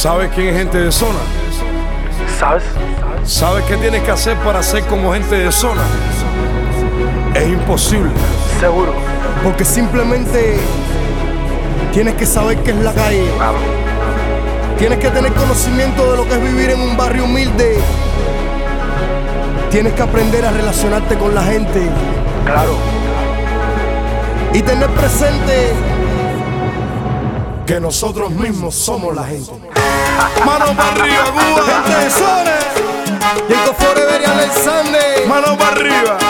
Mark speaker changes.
Speaker 1: ¿Sabes quién es gente de zona?
Speaker 2: ¿Sabes?
Speaker 1: ¿Sabes qué tienes que hacer para ser como gente de zona? Es imposible.
Speaker 2: Seguro.
Speaker 3: Porque simplemente tienes que saber qué es la calle.
Speaker 2: Claro.
Speaker 3: Tienes que tener conocimiento de lo que es vivir en un barrio humilde. Tienes que aprender a relacionarte con la gente.
Speaker 2: Claro.
Speaker 3: Y tener presente que nosotros mismos somos la gente.
Speaker 1: Mano para arriba, Cuba.
Speaker 3: Gente de zona. Y el Forever y Alexander.
Speaker 1: Mano para arriba.